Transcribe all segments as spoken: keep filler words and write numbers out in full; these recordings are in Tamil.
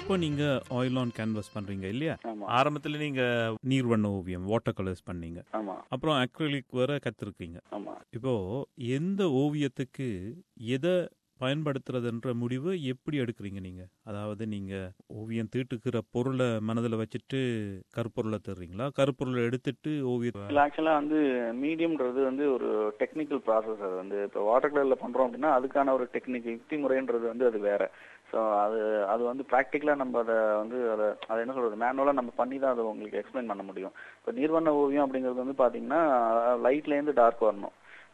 இப்போ நீங்க ஆயில் ஆன் கேன்வாஸ் பண்றீங்க இல்லையா? ஆமா ஆரம்பத்துல நீங்க நீர்வண்ண ஓவியம் வாட்டர் கலர்ஸ் பண்ணீங்க, ஆமா அப்புறம் அக்ரிலிக் வர கத்துருக்கீங்க. ஆமா இப்போ எந்த ஓவியத்துக்கு எதை பயன்படுத்துறதுன்ற முடிவு எப்படி எடுக்கிறீங்க நீங்க? அதாவது நீங்க ஓவியம் தீட்டுக்கிற பொருளை மனதில் வச்சுட்டு கருப்பொருளை தர்றீங்களா, கருப்பொருளை எடுத்துட்டு ஓவியம்? இல்லை, ஆக்சுவலாக வந்து மீடியம்ன்றது வந்து ஒரு டெக்னிக்கல் ப்ராசஸ். அது வந்து இப்போ வாட்டர் கலரில் பண்ணுறோம் அப்படின்னா அதுக்கான ஒரு டெக்னிக் யுக்தி முறைன்றது வந்து அது வேற. ஸோ அது அது வந்து ப்ராக்டிக்கலாக நம்ம அதை வந்து அதை அதை என்ன சொல்கிறது மேனுவலாக நம்ம பண்ணி தான் அதை உங்களுக்கு எக்ஸ்பிளைன் பண்ண முடியும். இப்போ நீர்வண்ண ஓவியம் அப்படிங்கிறது வந்து பார்த்தீங்கன்னா லைட்லேருந்து டார்க் வரணும்.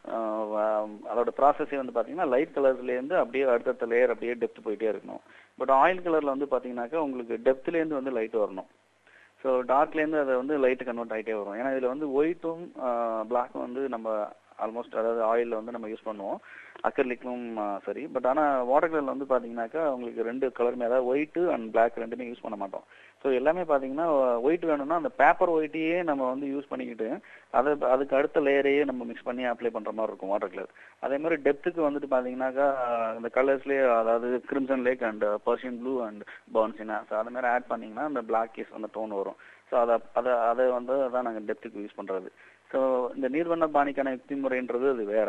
அதோட ப்ராசஸே வந்து பார்த்தீங்கன்னா லைட் கலர்ஸ்லேருந்து அப்படியே அடுத்தடுத்த லேயர் அப்படியே டெப்த் போயிட்டே இருக்கணும். பட் ஆயில் கலரில் வந்து பார்த்தீங்கன்னாக்கா உங்களுக்கு டெப்த்லேருந்து வந்து லைட் வரணும். ஸோ டார்க்லேருந்து அதை வந்து லைட்டு கன்வெர்ட் ஆகிட்டே வரும். ஏன்னா இதில் வந்து ஒயிட்டும் பிளாக்கும் வந்து நம்ம ஆல்மோஸ்ட் அதாவது ஆயிலில் வந்து நம்ம யூஸ் பண்ணுவோம், அக்ரிலிக்கும் சரி. பட் ஆனால் வாட்டர் கலரில் வந்து பார்த்தீங்கன்னாக்கா உங்களுக்கு ரெண்டு கலருமே, அதாவது ஒயிட்டு அண்ட் பிளாக் ரெண்டுமே யூஸ் பண்ண மாட்டோம். ஸோ எல்லாமே பார்த்தீங்கன்னா ஒயிட் வேணும்னா அந்த பேப்பர் ஒயிட்டையே நம்ம வந்து யூஸ் பண்ணிக்கிட்டு அதை அதுக்கு அடுத்த லேயரையே நம்ம மிக்ஸ் பண்ணி அப்ளை பண்ணுற மாதிரி இருக்கும் வாட்டர் கலர். அதே மாதிரி டெப்த்துக்கு வந்துட்டு பார்த்தீங்கன்னாக்கா இந்த கலர்ஸ்லேயே அதாவது crimson lake and Persian blue and burnt sienna, so அது மாதிரி ஆட் பண்ணிங்கன்னா அந்த பிளாக்கிஸ் அந்த டோன் வரும். ஸோ அதை அதை அதை வந்து அதான் நாங்கள் டெப்த்துக்கு யூஸ் பண்ணுறது. ஸோ இந்த நீர்வண்ண பாணிக்கான யுக்தி முறைன்றது அது வேற,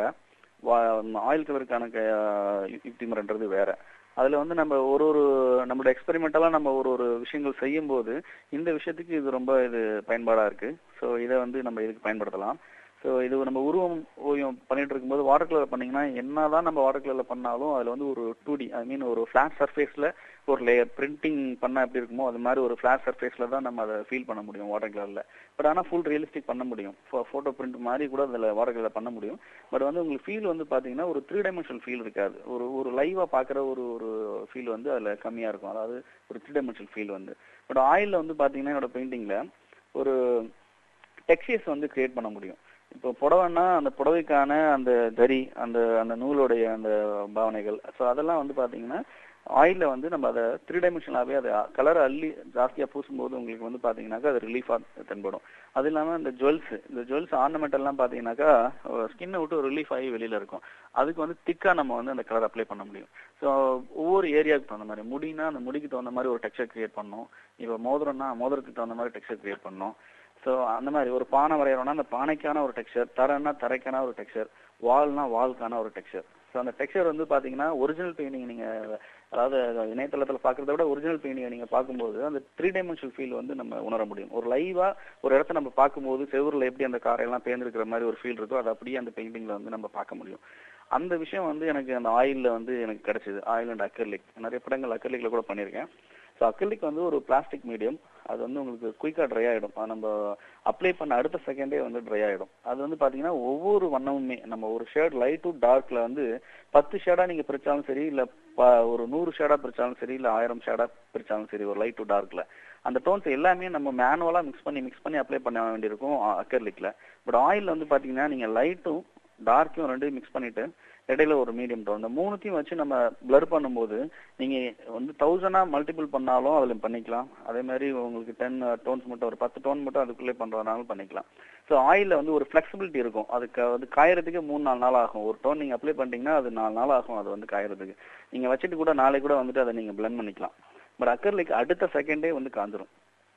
ஆயில் கலருக்கான யுக்தி முறைன்றது வேற. அதில் வந்து நம்ம ஒரு ஒரு நம்மளோட எக்ஸ்பெரிமெண்டலாக நம்ம ஒரு ஒரு விஷயங்கள் செய்யும்போது இந்த விஷயத்துக்கு இது ரொம்ப இது பயன்பாடாக இருக்குது. ஸோ இதை வந்து நம்ம இதுக்கு பயன்படுத்தலாம். ஸோ இது நம்ம உருவம் ஓவியம் பண்ணிட்டு இருக்கும்போது வாட்டர் கலர் பண்ணிங்கன்னா என்ன தான் நம்ம வாட்டர் கலரில் பண்ணாலும் அதில் வந்து ஒரு டூ டி ஐ மீன் ஒரு ஃப்ளாட் சர்ஃபேஸில் ஒரு லேயர் பிரிண்டிங் பண்ணால் எப்படி இருக்குமோ அது மாதிரி ஒரு ஃப்ளாட் சர்ஃபேஸில் தான் நம்ம அதை ஃபீல் பண்ண முடியும் வாட்டர் கலரில். பட் ஆனால் ஃபுல் ரியலிஸ்டிக் பண்ண முடியும், ஃபோட்டோ பிரிண்ட் மாதிரி கூட அதில் வாட்டர் கலரில் பண்ண முடியும். பட் வந்து உங்களுக்கு ஃபீல் வந்து பார்த்தீங்கன்னா ஒரு த்ரீ டைமென்ஷனல் ஃபீல் இருக்காது. ஒரு ஒரு லைவாக பார்க்குற ஒரு ஒரு ஃபீல் வந்து அதில் கம்மியாக இருக்கும், அதாவது ஒரு த்ரீ டைமென்ஷனல் ஃபீல் வந்து. பட் ஆயிலில் வந்து பார்த்தீங்கன்னா என்னோட பெயிண்டிங்கில் ஒரு டெக்ஸ்சர்ஸ் வந்து கிரியேட் பண்ண முடியும். இப்போ புடவைன்னா அந்த புடவைக்கான அந்த தறி அந்த அந்த நூலுடைய அந்த பாவனைகள், ஸோ அதெல்லாம் வந்து பார்த்தீங்கன்னா ஆயிலில் வந்து நம்ம அதை த்ரீ டைமென்ஷனாகவே அதை கலரை அள்ளி ஜாஸ்தியாக பூசும்போது உங்களுக்கு வந்து பார்த்தீங்கன்னாக்கா அது ரிலீஃபாக தென்படும். அது இல்லாமல் இந்த ஜுவல்ஸ் இந்த ஜுவல்ஸ் ஆர்னமெண்டல்லாம் பார்த்தீங்கன்னாக்கா ஸ்கின்னை விட்டு ஒரு ரிலீஃப் ஆகி வெளியில் இருக்கும். அதுக்கு வந்து திக்காக நம்ம வந்து அந்த கலர் அப்ளை பண்ண முடியும். ஸோ ஒவ்வொரு ஏரியாவுக்கு தகுந்த மாதிரி, முடினா அந்த முடிக்கு தகுந்த மாதிரி ஒரு டெக்ஸ்சர் கிரியேட் பண்ணணும். இப்போ மோதிரம்னா மோதிரத்துக்கு தகுந்த மாதிரி டெக்ஸ்சர் கிரியேட் பண்ணணும். ஸோ அந்த மாதிரி ஒரு பானை வரைகிறோம்னா அந்த பானைக்கான ஒரு டெக்ஸ்சர், தரைன்னா தரைக்கான ஒரு டெக்ஸ்சர், வால்னா வால்க்கான ஒரு டெக்ஸ்சர். ஸோ அந்த டெக்ஸ்சர் வந்து பார்த்தீங்கன்னா ஒரிஜினல் பெயிண்டிங் நீங்கள் அதாவது இணையதளத்தில் பார்க்குறத விட ஒரிஜினல் பெயிண்டிங்கை நீங்கள் பார்க்கும்போது அந்த த்ரீ டைமென்ஷனல் ஃபீல் வந்து நம்ம உணர முடியும். ஒரு லைவாக ஒரு இடத்த நம்ம பார்க்கும்போது செவரில் எப்படி அந்த காரையெல்லாம் பேர்ந்துருக்கிற மாதிரி ஒரு ஃபீல் இருக்கோ அது அப்படியே அந்த பெயிண்டிங்கில் வந்து நம்ம பார்க்க முடியும். அந்த விஷயம் வந்து எனக்கு அந்த ஆயிலில் வந்து எனக்கு கிடைச்சிது. ஆயில் அண்ட் அக்ரிலிக் நிறைய படங்கள் அக்ரிலிக்கில் கூட பண்ணியிருக்கேன். ஸோ அக்ரிலிக் வந்து ஒரு பிளாஸ்டிக் மீடியம், அது வந்து உங்களுக்கு குயிக்காக ட்ரை ஆகிடும். அது நம்ம அப்ளை பண்ண அடுத்த செகண்டே வந்து ட்ரை ஆகிடும். அது வந்து பார்த்தீங்கன்னா ஒவ்வொரு வண்ணமுமே நம்ம ஒரு ஷேட் லைட் டு டார்க்கில் வந்து பத்து ஷேடாக நீங்கள் பிரித்தாலும் சரி, இல்லை ப ஒரு நூறு ஷேடாக பிரித்தாலும் சரி, இல்லை ஆயிரம் ஷேடாக பிரித்தாலும் சரி, ஒரு லைட் டு டார்க்கில் அந்த டோன்ஸ் எல்லாமே நம்ம மேனுவலாக மிக்ஸ் பண்ணி மிக்ஸ் பண்ணி அப்ளை பண்ண வேண்டியிருக்கும் அக்ரிலிக்கில். பட் ஆயிலில் வந்து பார்த்தீங்கன்னா நீங்கள் லைட்டும் டார்க்கையும் ரெண்டையும் மிக்ஸ் பண்ணிவிட்டு இடையில ஒரு மீடியம் டோன் இந்த மூணுத்தையும் வச்சு நம்ம பிளர் பண்ணும்போது நீங்கள் வந்து தௌசண்டாக மல்டிபிள் பண்ணாலும் அதில் பண்ணிக்கலாம். அதே மாதிரி உங்களுக்கு டென் டோன்ஸ் மட்டும் ஒரு பத்து டோன் மட்டும் அதுக்குள்ளே பண்ணுறதுனாலும் பண்ணிக்கலாம். ஸோ ஆயிலில் வந்து ஒரு ஃப்ளெக்சிபிலிட்டி இருக்கும். அதுக்கு வந்து காயறதுக்கு மூணு நாலு நாள் ஆகும். ஒரு டோன் நீங்கள் அப்ளை பண்ணிட்டீங்கன்னா அது நாலு நாள் ஆகும் அது வந்து காயறதுக்கு. நீங்கள் வச்சுட்டு கூட நாளை கூட வந்துட்டு அதை நீங்கள் பிளெண்ட் பண்ணிக்கலாம். பட் அக்ரிலிக் அடுத்த செகண்டே வந்து காஞ்சிரும்.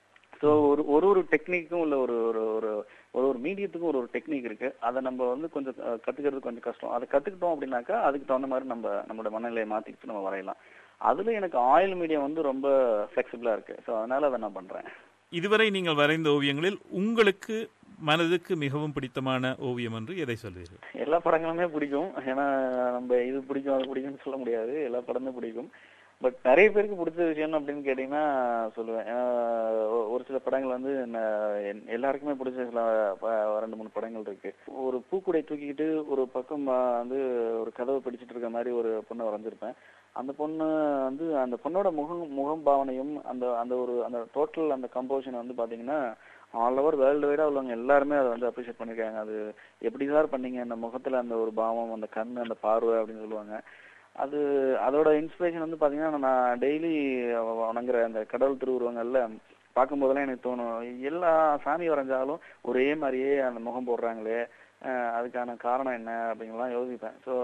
ஸோ ஒரு ஒரு ஒரு டெக்னிக்கும் இல்லை ஒரு ஒரு ஒரு ஒரு ஒரு மீடியத்துக்கும் ஒரு ஒரு டெக்னிக் இருக்கு. அதை நம்ம வந்து கொஞ்சம் கத்துக்கிறது கொஞ்சம் கஷ்டம். அதை கத்துக்கிட்டோம் அப்படின்னாக்கா அதுக்கு தகுந்த மாதிரி நம்ம நம்மளோட மனநிலையை மாத்திக்கிட்டு நம்ம வரையலாம். அதுல எனக்கு ஆயில் மீடியம் வந்து ரொம்ப ஃபிளெக்சிபிளா இருக்கு. ஸோ அதனால அதை நான் பண்றேன். இதுவரை நீங்கள் வரைந்த ஓவியங்களில் உங்களுக்கு மனதுக்கு மிகவும் பிடித்தமான ஓவியம் என்று எதை சொல்வீர்கள்? எல்லா படங்களுமே பிடிக்கும். ஏன்னா நம்ம இது பிடிக்கும் அது பிடிக்கும்னு சொல்ல முடியாது, எல்லா படமும் பிடிக்கும். பட் நிறைய பேருக்கு பிடிச்ச விஷயம் அப்படின்னு கேட்டீங்கன்னா சொல்லுவேன். ஒரு சில படங்கள் வந்து எல்லாருக்குமே பிடிச்ச சில ரெண்டு மூணு படங்கள் இருக்கு. ஒரு பூக்குடை தூக்கிக்கிட்டு ஒரு பக்கம் வந்து ஒரு கதவை பிடிச்சிட்டு இருக்க மாதிரி ஒரு பொண்ணை வரைஞ்சிருப்பேன். அந்த பொண்ணு வந்து அந்த பொண்ணோட முகம் முகம் பாவனையும் அந்த அந்த ஒரு அந்த டோட்டல் அந்த கம்போசிஷன் வந்து பாத்தீங்கன்னா ஆல் ஓவர் வேர்ல்டு வைடா உள்ளவங்க எல்லாருமே அதை வந்து அப்ரிஷியேட் பண்ணிருக்காங்க. அது எப்படி சார் பண்ணீங்க, அந்த முகத்துல அந்த ஒரு பாவம், அந்த கண், அந்த பார்வை அப்படின்னு சொல்லுவாங்க. அது அதோட இன்ஸ்பிரேஷன் வந்து பாத்தீங்கன்னா நான் டெய்லி வணங்குற அந்த கடவுள் திருவுருவங்கள்ல பார்க்கும்போதெல்லாம் எனக்கு தோணும், எல்லா சாமி வரைஞ்சாலும் ஒரே மாதிரியே அந்த முகம் போடுறாங்களே, அதுக்கான காரணம் என்ன அப்படிங்கலாம் யோசிப்பேன். ஸோ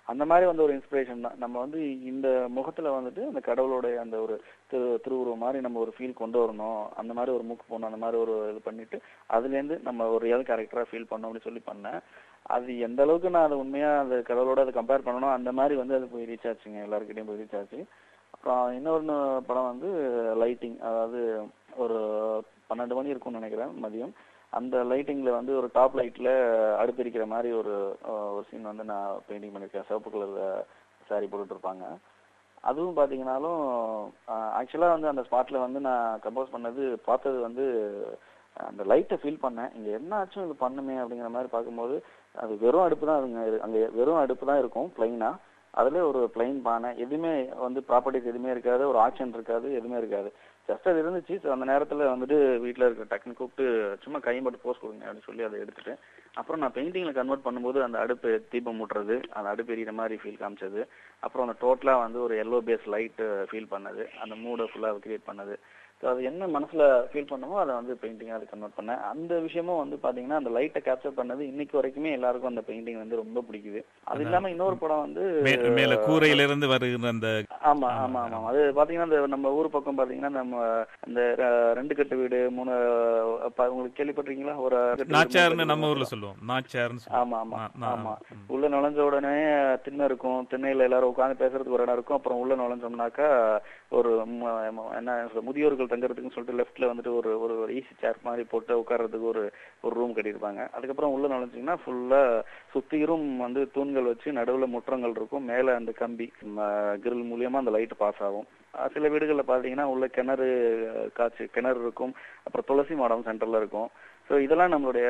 அந்த மாதிரி வந்து ஒரு இன்ஸ்பிரேஷன் தான். நம்ம வந்து இந்த முகத்துல வந்துட்டு அந்த கடவுளோட அந்த ஒரு திரு திருவுருவம் மாதிரி நம்ம ஒரு ஃபீல் கொண்டு வரணும், அந்த மாதிரி ஒரு மூக்கு போடணும், அந்த மாதிரி ஒரு இது பண்ணிட்டு அதுலேருந்து நம்ம ஒரு ரியல் கேரக்டரா ஃபீல் பண்ணோம் அப்படின்னு சொல்லி பண்ணேன். அது எந்த அளவுக்கு நான் அதை உண்மையா அந்த கடவுளோட அதை கம்பேர் பண்ணணும் அந்த மாதிரி வந்து அது போய் ரீச் ஆச்சுங்க, எல்லாருக்கிட்டையும் போய் ரீச் ஆச்சு. அப்புறம் இன்னொன்று படம் வந்து லைட்டிங், அதாவது ஒரு பன்னெண்டு மணி இருக்கும்னு நினைக்கிறேன் மதியம். அந்த லைட்டிங்ல வந்து ஒரு டாப் லைட்ல அடுப்பிரிக்கிற மாதிரி ஒரு ஒரு சீன் வந்து நான் பெயிண்டிங் பண்ணியிருக்கேன். சிவப்பு கலர் சாரி போட்டுட்டு இருப்பாங்க. அதுவும் பார்த்தீங்கன்னாலும் ஆக்சுவலாக வந்து அந்த ஸ்பாட்ல வந்து நான் கம்போஸ் பண்ணது பார்த்தது வந்து அந்த லைட்டை ஃபீல் பண்ணேன். இங்கே என்ன ஆச்சும் இது பண்ணுமே அப்படிங்கிற மாதிரி பார்க்கும்போது அது வெறும் அடுப்பு தான், அதுங்க அங்கே வெறும் அடுப்பு தான் இருக்கும் பிளைனா. அதுல ஒரு பிளைன் பானை, எதுவுமே வந்து ப்ராப்பர்ட்டிஸ் எதுவுமே இருக்காது, ஒரு ஆக்ஷன் இருக்காது, எதுவுமே இருக்காது. ஜஸ்ட் அது இருந்துச்சு. ஸோ அந்த நேரத்தில் வந்துட்டு வீட்டில் இருக்க டக்குன்னு கூப்பிட்டு சும்மா கையை மட்டும் போஸ்ட் கொடுங்க அப்படின்னு சொல்லி அதை எடுத்துட்டு அப்புறம் நான் பெயிண்டிங்கில் கன்வெர்ட் பண்ணும்போது அந்த அடுப்பு தீபம் மூட்டுறது, அந்த அடுப்பு எரியிற மாதிரி ஃபீல் காமிச்சது. அப்புறம் அந்த டோட்டலாக வந்து ஒரு எல்லோ பேஸ் லைட்டு ஃபீல் பண்ணது, அந்த மூடை ஃபுல்லாக கிரியேட் பண்ணது. ஸோ அது என்ன மனசுல ஃபீல் பண்ணமோ அதை வந்து பெயிண்டிங்காக அது கன்வெர்ட் பண்ணேன். அந்த விஷயமும் வந்து பாத்தீங்கன்னா அந்த லைட்டை கேப்சர் பண்ணது இன்னைக்கு வரைக்குமே எல்லாருக்கும் அந்த பெயிண்டிங் வந்து ரொம்ப பிடிக்குது. அது இல்லாம இன்னொரு படம் வந்து மேல கூரையிலிருந்து வருகிற அந்த ஆமா ஆமா ஆமா அது பாத்தீங்கன்னா இந்த நம்ம ஊர் பக்கம் பாத்தீங்கன்னா நம்ம இந்த ரெண்டு கட்டு வீடு மூணு உங்களுக்கு கேள்விப்பட்டிருக்கீங்களா? ஒரு நாச்சார்னு நம்ம ஊர்ல சொல்லுவோம், நாச்சார்னு. ஆமா ஆமா ஆமா உள்ள நுழைஞ்ச உடனே திண்ணை இருக்கும், திண்ணையில எல்லாரும் உட்காந்து பேசுறதுக்கு ஒரு இடம் இருக்கும். அப்புறம் உள்ள நுழைஞ்சோம்னாக்கா ஒரு என்ன முதியோர்கள் தங்குறதுக்குன்னு சொல்லிட்டு லெஃப்ட்ல வந்துட்டு ஒரு ஒரு ஈஸி சேர் மாதிரி போட்டு உட்கார்றதுக்கு ஒரு ஒரு ரூம் கட்டியிருப்பாங்க. அதுக்கப்புறம் உள்ள நுழைஞ்சிங்கன்னா ஃபுல்லா சுத்திரும் வந்து தூண்கள் வச்சு நடுவுல முற்றங்கள் இருக்கும், மேல அந்த கம்பி கிரில் மூலியமா அந்த லைட் பாஸ் ஆகும். சில வீடுகளில் பாத்தீங்கன்னா உள்ள கிணறு காய்ச்சி கிணறு இருக்கும், அப்புறம் துளசி மாடம் சென்டர்ல இருக்கும். ஸோ இதெல்லாம் நம்மளுடைய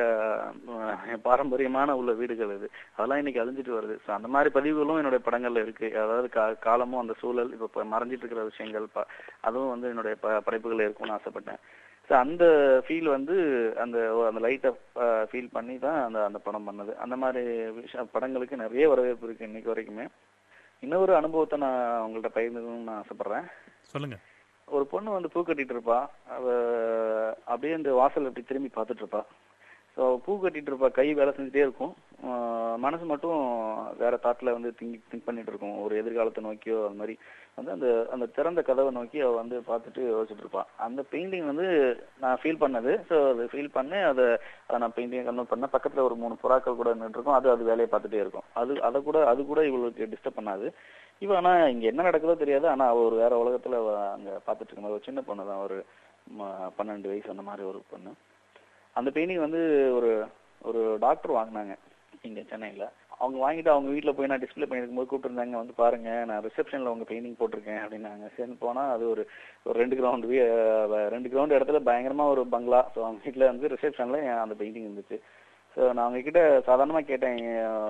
பாரம்பரியமான உள்ள வீடுகள் இது, அதெல்லாம் இன்னைக்கு அழிஞ்சிட்டு வருது. ஸோ அந்த மாதிரி பதிவுகளும் என்னுடைய படங்கள்ல இருக்கு. அதாவது கா காலமும் அந்த சூழல் இப்போ மறைஞ்சிட்டு இருக்கிற விஷயங்கள் ப அதுவும் வந்து என்னுடைய ப படைப்புகள் இருக்கும்னு ஆசைப்பட்டேன். ஸோ அந்த ஃபீல் வந்து அந்த அந்த லைட்டை ஃபீல் பண்ணி தான் அந்த அந்த படம் பண்ணது. அந்த மாதிரி விஷய படங்களுக்கு நிறைய வரவேற்பு இருக்கு இன்னைக்கு வரைக்குமே. இன்னொரு அனுபவத்தை நான் உங்கள்கிட்ட பகிர்ந்துக்கணும்னு நான் ஆசைப்படுறேன். சொல்லுங்க. ஒரு பொண்ணு வந்து பூ கட்டிட்டு இருப்பா, அவ அப்படியே இந்த வாசல் அப்படி திரும்பி பார்த்துட்டு இருப்பா. ஸோ பூ கட்டிட்டு இருப்பா, கை வேலை செஞ்சுட்டே இருக்கும், மனசு மட்டும் வேற தாட்ல வந்து திங்க் திங்க் பண்ணிட்டு இருக்கும், ஒரு எதிர்காலத்தை நோக்கியோ அது மாதிரி வந்து அந்த அந்த திறந்த கதவை நோக்கி அவ வந்து பார்த்துட்டு யோசிச்சுட்டு இருப்பா. அந்த பெயிண்டிங் வந்து நான் ஃபீல் பண்ணது. ஸோ அது ஃபீல் பண்ணி அதை அதை நான் பெயிண்டிங் கன்வெர்ட் பண்ணேன். பக்கத்துல ஒரு மூணு புறாக்கள் கூட நின்று இருக்கும், அது அது வேலையை பார்த்துட்டே இருக்கும். அது அதை கூட அது கூட இவளுக்கு டிஸ்டர்ப் பண்ணாது. இவ ஆனா இங்க என்ன நடக்குதோ தெரியாது, ஆனா அவ ஒரு வேற உலகத்துல அங்க பாத்துட்டு இருக்கும். ஒரு சின்ன பொண்ணு தான், ஒரு பன்னெண்டு வயசு அந்த மாதிரி ஒரு பொண்ணு. அந்த பெயிண்டிங் வந்து ஒரு ஒரு டாக்டர் வாங்கினாங்க இங்க சென்னையில. அவங்க வாங்கிட்டு அவங்க வீட்டுல போய் நான் டிஸ்பிளே பண்ணிருக்கும் போது கூப்பிட்டு இருந்தாங்க, வந்து பாருங்க நான் ரிசப்ஷன்ல உங்க பெயிண்டிங் போட்டிருக்கேன் அப்படின்னாங்க. சேர்ந்து போனா அது ஒரு ஒரு ரெண்டு கிரவுண்ட் ரெண்டு கிரவுண்ட் இடத்துல பயங்கரமா ஒரு பங்களா. ஸோ அவங்க வீட்டுல வந்து ரிசப்ஷன்ல அந்த பெயிண்டிங் இருந்துச்சு. ஸோ நான் அவங்ககிட்ட சாதாரணமாக கேட்டேன்,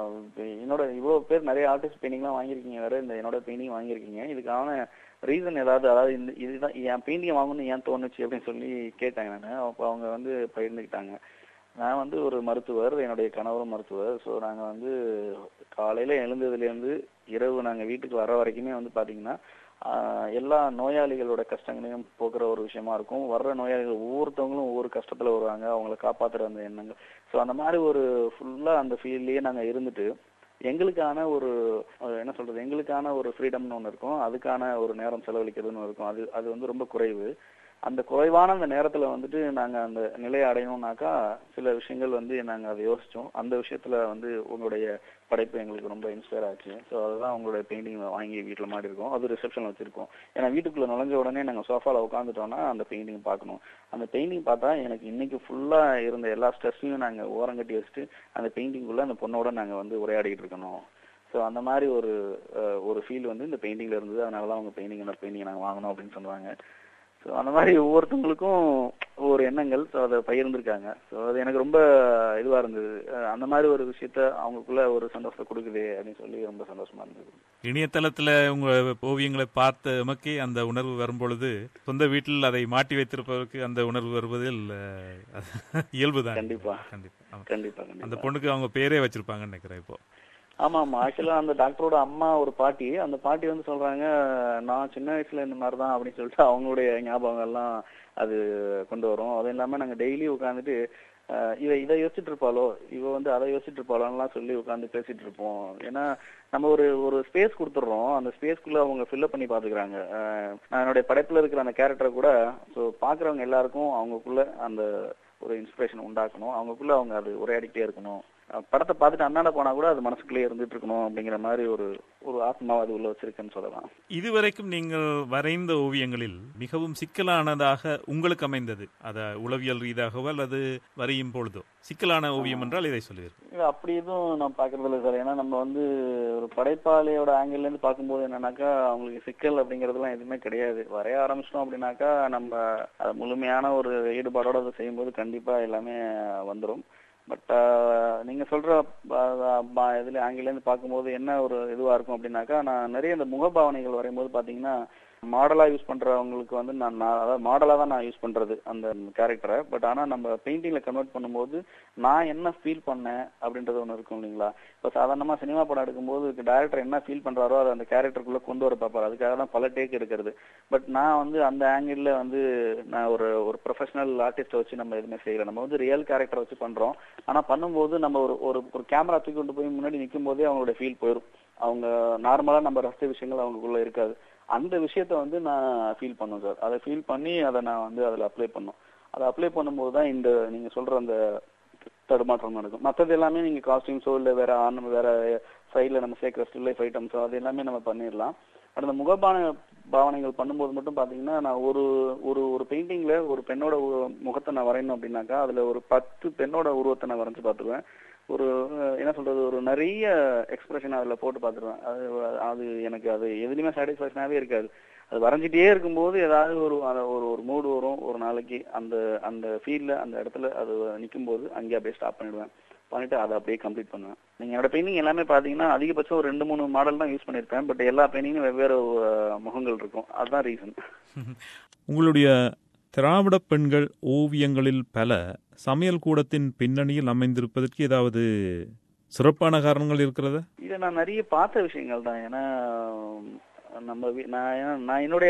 என்னோட இவ்வளோ பேர் நிறைய ஆர்டிஸ்ட் பெயிண்டிங்லாம் வாங்கியிருக்கீங்க, வேறு இந்த என்னோட பெயிண்டிங் வாங்கியிருக்கீங்க, இதுக்கான ரீசன் ஏதாவது, அதாவது இந்த இதுதான் என் பெயிண்டிங் வாங்கணும்னு ஏன் தோணுச்சு அப்படின்னு சொல்லி கேட்டேன் நான். அப்போ அவங்க வந்து பகிர்ந்துக்கிட்டாங்க, நான் வந்து ஒரு மருத்துவர், என்னுடைய கணவரும் மருத்துவர். ஸோ நாங்கள் வந்து காலையில் எழுந்ததுலேருந்து இரவு நாங்கள் வீட்டுக்கு வர வரைக்குமே வந்து பார்த்தீங்கன்னா எல்லா நோயாளிகளோட கஷ்டங்களையும் போக்குற ஒரு விஷயமா இருக்கும். வர்ற நோயாளிகள் ஒவ்வொருத்தவங்களும் ஒவ்வொரு கஷ்டத்துல வருவாங்க, அவங்களை காப்பாத்துற அந்த எண்ணங்கள். ஸோ அந்த மாதிரி ஒரு ஃபுல்லா அந்த ஃபீல்ட்லயே நாங்க இருந்துட்டு எங்களுக்கான ஒரு என்ன சொல்றது எங்களுக்கான ஒரு ஃப்ரீடம்னு ஒன்று இருக்கும், அதுக்கான ஒரு நேரம் செலவழிக்கிறதுன்னு இருக்கும். அது அது வந்து ரொம்ப குறைவு. அந்த குறைவான அந்த நேரத்துல வந்துட்டு நாங்க அந்த நிலையை அடையணும்னாக்கா சில விஷயங்கள் வந்து நாங்க அதை யோசிச்சோம். அந்த விஷயத்துல வந்து உங்களுடைய படைப்பு எங்களுக்கு ரொம்ப இன்ஸ்பயர் ஆச்சு. ஸோ அதுதான் உங்களுடைய பெயிண்டிங் வாங்கி வீட்டில் மாடி இருக்கோம், அது ரிசப்ஷன்ல வச்சிருக்கோம். ஏன்னா வீட்டுக்குள்ள நுழைஞ்ச உடனே நாங்கள் சோஃபால உட்காந்துட்டோம்னா அந்த பெயிண்டிங் பார்க்கணும். அந்த பெயிண்டிங் பார்த்தா எனக்கு இன்னைக்கு ஃபுல்லா இருந்த எல்லா ஸ்ட்ரெஸ்ஸையும் நாங்கள் ஓரங்கட்டி வச்சுட்டு அந்த பெயிண்டிங்குள்ள அந்த பொண்ணோட நாங்கள் வந்து உரையாடிட்டு இருக்கணும். ஸோ அந்த மாதிரி ஒரு ஒரு ஃபீல் வந்து இந்த பெயிண்டிங்ல இருந்தது. அதனால தான் அவங்க பெயிண்டிங் அந்த பெயிண்டிங் நாங்கள் வாங்கணும் அப்படின்னு சொல்லுவாங்க. ஸோ அந்த மாதிரி ஒவ்வொருத்தவங்களுக்கும் ஒவ்வொரு எண்ணங்கள். ஸோ அதை பகிர்ந்துருக்காங்க. ஸோ அது எனக்கு ரொம்ப இதுவாக இருந்தது. அந்த மாதிரி ஒரு விஷயத்த அவங்களுக்குள்ள ஒரு சந்தோஷத்தை கொடுக்குது அப்படின்னு சொல்லி ரொம்ப சந்தோஷமா இருந்தது. இணையதளத்துல உங்க ஓவியங்களை பார்த்த நமக்கே அந்த உணர்வு வரும்பொழுது சொந்த வீட்டில் அதை மாட்டி வைத்திருப்பதற்கு அந்த உணர்வு வருவதில் இயல்புதான். கண்டிப்பா கண்டிப்பா கண்டிப்பா. அந்த பொண்ணுக்கு அவங்க பேரே வச்சிருப்பாங்கன்னு நினைக்கிறேன் இப்போ. ஆமா ஆமா ஆக்சுவலா அந்த டாக்டரோட அம்மா ஒரு பாட்டி, அந்த பாட்டி வந்து சொல்றாங்க, நான் சின்ன வயசுல இந்த மாதிரிதான் அப்படின்னு சொல்லிட்டு அவங்களுடைய ஞாபகம் எல்லாம் அது கொண்டு வரும். அதுவும் இல்லாம நாங்க டெய்லி உட்காந்துட்டு இவ இதை யோசிச்சுட்டு இருப்பாளோ, இவ வந்து அதை யோசிச்சுட்டு இருப்பாளோலாம் சொல்லி உட்காந்து பேசிட்டு இருப்போம். ஏன்னா நம்ம ஒரு ஒரு ஸ்பேஸ் கொடுத்துட்றோம், அந்த ஸ்பேஸ்க்குள்ள அவங்க ஃபில்அப் பண்ணி பாத்துக்கிறாங்க. நான் என்னுடைய படைப்புல இருக்கிற அந்த கேரக்டரை கூட ஸோ பாக்குறவங்க எல்லாருக்கும் அவங்களுக்குள்ள அந்த ஒரு இன்ஸ்பிரேஷன் உண்டாக்கணும், அவங்களுக்குள்ள அவங்க அது உரையாடிட்டே இருக்கணும். படத்தை பார்த்துட்டு அண்ணாட போனா கூட அது மனசுக்குள்ளே இருந்துட்டு இருக்கணும் அப்படிங்கிற மாதிரி ஒரு ஒரு ஆத்மாவை அது உள்ள வச்சிருக்குன்னு சொல்லலாம். இதுவரைக்கும் நீங்கள் வரைந்த ஓவியங்களில் மிகவும் சிக்கலானதாக உங்களுக்கு அமைந்தது, அத உளவியல் ரீதியாகவோ அல்லது வரையும் பொழுதோ சிக்கலான ஓவியம் என்றால் இதை சொல்லுவீர்கள்? அப்படி எதுவும் நான் பாக்குறது இல்லை சார். ஏன்னா நம்ம வந்து ஒரு படைப்பாளியோட ஆங்கிள் இருந்து பார்க்கும்போது என்னன்னாக்கா அவங்களுக்கு சிக்கல் அப்படிங்கறதுலாம் எதுவுமே கிடையாது. வரைய ஆரம்பிச்சிட்டோம் அப்படின்னாக்கா நம்ம அது முழுமையான ஒரு ஈடுபாடோட அதை செய்யும்போது கண்டிப்பா எல்லாமே வந்துடும். பட் நீங்க சொல்ற இதுல ஆங்கில இருந்து பார்க்கும்போது என்ன ஒரு இதுவா இருக்கும் அப்படின்னாக்கா, நான் நிறைய இந்த முகபாவனைகள் வரையும்போது பாத்தீங்கன்னா மாடலா யூஸ் பண்றவங்களுக்கு வந்து நான் அதாவது மாடலா தான் நான் யூஸ் பண்றது அந்த கேரக்டரை. பட் ஆனா நம்ம பெயிண்டிங்ல கன்வெர்ட் பண்ணும்போது நான் என்ன ஃபீல் பண்ணேன் அப்படின்றது ஒண்ணு இருக்கும் இல்லைங்களா. இப்போ சாதாரணமா சினிமா படம் எடுக்கும்போது டைரக்டர் என்ன ஃபீல் பண்றாரோ அதை அந்த கேரக்டருக்குள்ள கொண்டு வர பார்ப்பாரு, அதுக்காக தான் பல டேக் எடுக்கிறது. பட் நான் வந்து அந்த ஆங்கிள் வந்து நான் ஒரு ஒரு ப்ரொஃபஷனல் ஆர்டிஸ்ட வச்சு நம்ம எதுவுமே செய்யல, நம்ம வந்து ரியல் கேரக்டர் வச்சு பண்றோம். ஆனா பண்ணும்போது நம்ம ஒரு ஒரு கேமரா தூக்கி கொண்டு போய் முன்னாடி நிற்கும் போதே அவங்களோட ஃபீல் போயிடும், அவங்க நார்மலா நம்ம ரசித்த விஷயங்கள் அவங்களுக்குள்ள இருக்காது. அந்த விஷயத்த வந்து நான் ஃபீல் பண்ணோம் சார். அதை ஃபீல் பண்ணி அதை நான் வந்து அதில் அப்ளை பண்ணோம். அதை அப்ளை பண்ணும்போது தான் இந்த நீங்க சொல்ற அந்த தடுமாற்றம் நடக்கும். மற்றது எல்லாமே நீங்க காஸ்டியூம்ஸோ இல்லை வேற ஆன் வேற சைட்ல நம்ம சேர்க்கிற ஸ்டில் லைஃப் ஐட்டம்ஸோ அது எல்லாமே நம்ம பண்ணிடலாம். பட் அந்த முகபான பாவனைகள் பண்ணும்போது மட்டும் பாத்தீங்கன்னா நான் ஒரு ஒரு ஒரு பெயிண்டிங்ல ஒரு பெண்ணோட முகத்தை நான் வரையணும் அப்படின்னாக்கா அதுல ஒரு பத்து பெண்ணோட உருவத்தை நான் வரைஞ்சு பார்த்துருவேன். ஒரு என்ன சொல்றது ஒரு நிறைய எக்ஸ்பிரஷன் அதுல போட்டு பார்த்துருவேன். அது அது எனக்கு அது எதுலையுமே சாட்டிஸ்ஃபேக்ஷனாவே இருக்காது. அது வரைஞ்சிட்டே இருக்கும்போது ஏதாவது ஒரு ஒரு ஒரு மூடு வரும் ஒரு நாளைக்கு, அந்த அந்த ஃபீல்ட்ல அந்த இடத்துல அது நிற்கும் போது அங்கேயே அப்படியே ஸ்டாப் பண்ணிடுவேன். பண்ணிட்டு அதை அப்படியே கம்ப்ளீட் பண்ணுவேன். நீங்க என்னோட பெயிண்டிங் எல்லாமே பாத்தீங்கன்னா அதிகபட்சம் ஒரு ரெண்டு மூணு மாடல் தான் யூஸ் பண்ணிருப்பேன். பட் எல்லா பெயிண்டிங்கும் வெவ்வேறு முகங்கள் இருக்கும், அதுதான் ரீசன். உங்களுடைய திராவிட பெண்கள் ஓவியங்களில் பல சமையல் கூடத்தின் பின்னணியில் அமைந்திருப்பதற்கு ஏதாவது சிறப்பான காரணங்கள் இருக்கிறதா? இதை நான் நிறைய பார்த்த விஷயங்கள் தான். ஏன்னா நம்ம நான் நான் என்னுடைய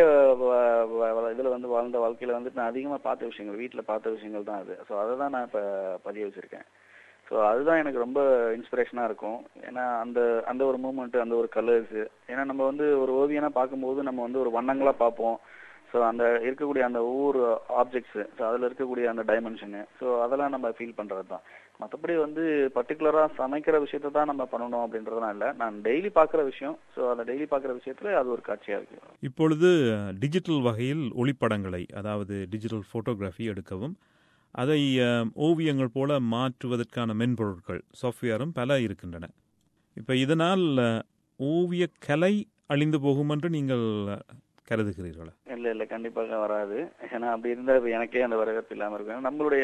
இதுல வந்து வாழ்ந்த வாழ்க்கையில வந்துட்டு நான் அதிகமா பார்த்த விஷயங்கள், வீட்டுல பார்த்த விஷயங்கள் தான் அது. ஸோ அதை தான் நான் இப்ப பதிய வச்சிருக்கேன். ஸோ அதுதான் எனக்கு ரொம்ப இன்ஸ்பிரேஷனா இருக்கும். ஏன்னா அந்த அந்த ஒரு மூமெண்ட், அந்த ஒரு கலர்ஸ், ஏன்னா நம்ம வந்து ஒரு ஓவியனா பார்க்கும்போது நம்ம வந்து ஒரு வண்ணங்களா பார்ப்போம். ஸோ அந்த இருக்கக்கூடிய அந்த ஒவ்வொரு ஆப்ஜெக்ட்ஸ், ஸோ அதில் இருக்கக்கூடிய அந்த டைமென்ஷனு, ஸோ அதெல்லாம் நம்ம ஃபீல் பண்ணுறது தான். மற்றபடி வந்து பர்டிகுலராக சமைக்கிற விஷயத்த தான் நம்ம பண்ணணும் அப்படின்றதுலாம் இல்லை, நான் டெய்லி பார்க்குற விஷயம். ஸோ அந்த டெய்லி பார்க்குற விஷயத்துல அது ஒரு காட்சியாக இருக்கு. இப்பொழுது டிஜிட்டல் வகையில் ஒளிப்படங்களை, அதாவது டிஜிட்டல் ஃபோட்டோகிராஃபி எடுக்கவும் அதை ஓவியங்கள் போல மாற்றுவதற்கான மென்பொருட்கள் சாஃப்ட்வேரும் பல இருக்கின்றன. இப்போ இதனால் ஓவிய கலை அழிந்து போகும் என்று நீங்கள் கருதுகிறீர்களா? இல்லை இல்லை, கண்டிப்பாக வராது. ஏன்னா அப்படி இருந்தால் எனக்கே அந்த வரவேற்பு இல்லாமல் இருக்கும். நம்மளுடைய